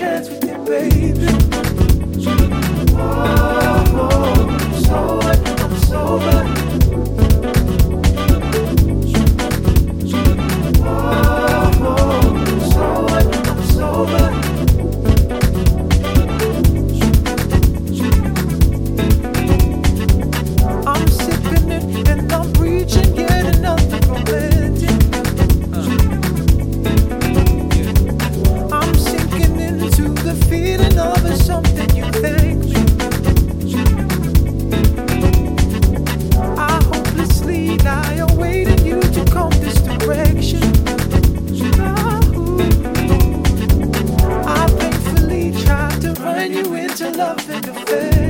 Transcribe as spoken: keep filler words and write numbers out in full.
dance with you, baby. Oh, so what? I'm sober. Oh, so what? I'm sober. I'm sipping it and I'm reaching, getting nothing romantic. I'm sinking into the feeling of it, something you thank me. I hopelessly lie awaiting you to come this direction. I painfully tried to run you into love and affection.